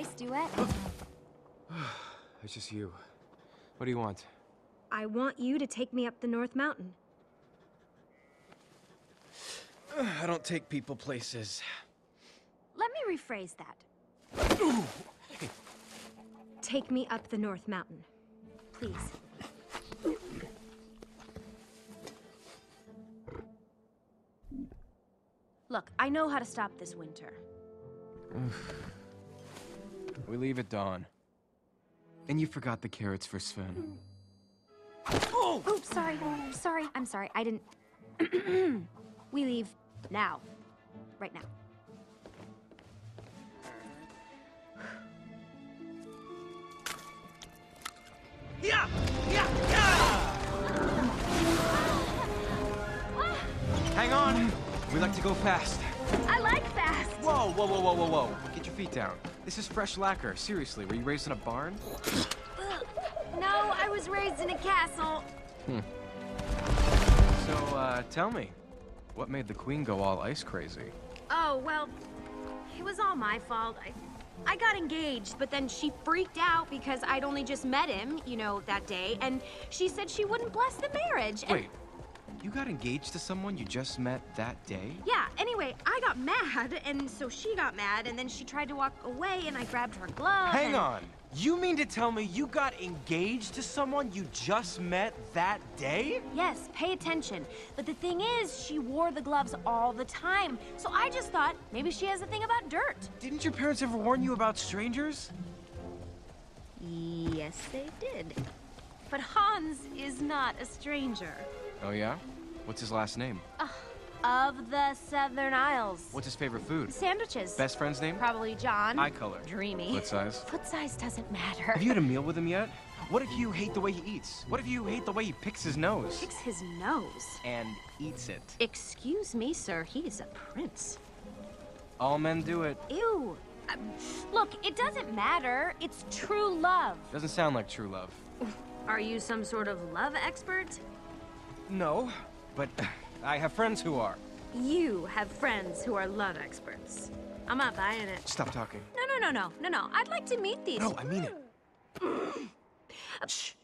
nice duet. It's just you. What do you want? I want you to take me up the North Mountain. I don't take people places. Let me rephrase that. Take me up the North Mountain. Please. Look, I know how to stop this winter. We leave at dawn. And you forgot the carrots for Sven. Oops, sorry. I'm sorry. I didn't... We leave now. Right now. Yeah! Yeah! Yeah! Hang on! We like to go fast. I like fast! Whoa, whoa, whoa, whoa, whoa, whoa. Get your feet down. This is fresh lacquer. Seriously, were you raised in a barn? No, I was raised in a castle. So, tell me. What made the queen go all ice crazy? Oh, well, it was all my fault. I got engaged, but then she freaked out because I'd only just met him, you know, that day, and she said she wouldn't bless the marriage. Wait, you got engaged to someone you just met that day? Yeah, anyway, I got mad, and so she got mad, and then she tried to walk away, and I grabbed her glove. Hang on! You mean to tell me you got engaged to someone you just met that day? Yes, pay attention. But the thing is, she wore the gloves all the time, so I just thought maybe she has a thing about dirt. Didn't your parents ever warn you about strangers? Yes, they did. But Hans is not a stranger. Oh yeah? What's his last name? Of the Southern Isles. What's his favorite food? Sandwiches. Best friend's name? Probably John. Eye color. Dreamy. Foot size? Foot size doesn't matter. Have you had a meal with him yet? What if you hate the way he eats? What if you hate the way he picks his nose? Picks his nose. And eats it. Excuse me, sir. He is a prince. All men do it. Ew. Look, it doesn't matter. It's true love. Doesn't sound like true love. Are you some sort of love expert? No, but I have friends who are. You have friends who are love experts. I'm not buying it. Stop talking. No. I'd like to meet these. No, I mean it. Shh.